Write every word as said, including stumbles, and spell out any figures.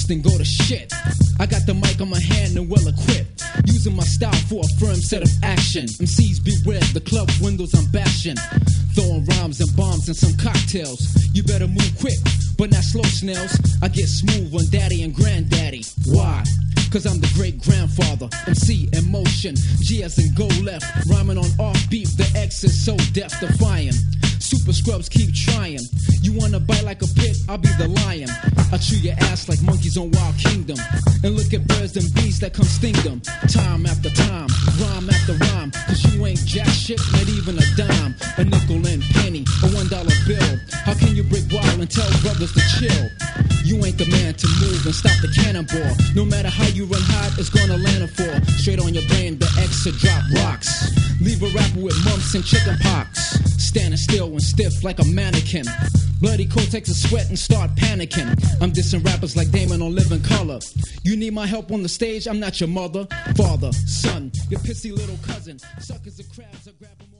then go to shit. I got the mic on my hand and well equipped, using my style for a firm set of action. M Cs beware, the club windows I'm bashing, throwing rhymes and bombs and some cocktails. You better move quick, but not slow snails. I get smooth on daddy and granddaddy. Why? Cause I'm the great grandfather. M C in motion, G as in go left, rhyming on offbeat. The X is so death defying. Super scrubs keep trying. You wanna bite like a pit? I'll be the lion. I chew your ass like monkeys on Wild Kingdom, and look at birds and bees that come sting them. Time after time, rhyme after rhyme. Cause you ain't jack shit, not even a dime, a nickel and penny, a one dollar bill. How can you break wild and tell brothers to chill? You ain't the man to move and stop the cannonball. No matter how you run hot, it's gonna land a fall. Straight on your brain, the X will drop rocks. Leave a rapper with mumps and chicken pox, standing still and stiff like a mannequin. Bloody coat takes a sweat and start panicking. I'm dissing rappers like Damon on Living Color. You need my help on the stage? I'm not your mother, father, son, your pissy little cousin. Suckers and crabs, I grab them all.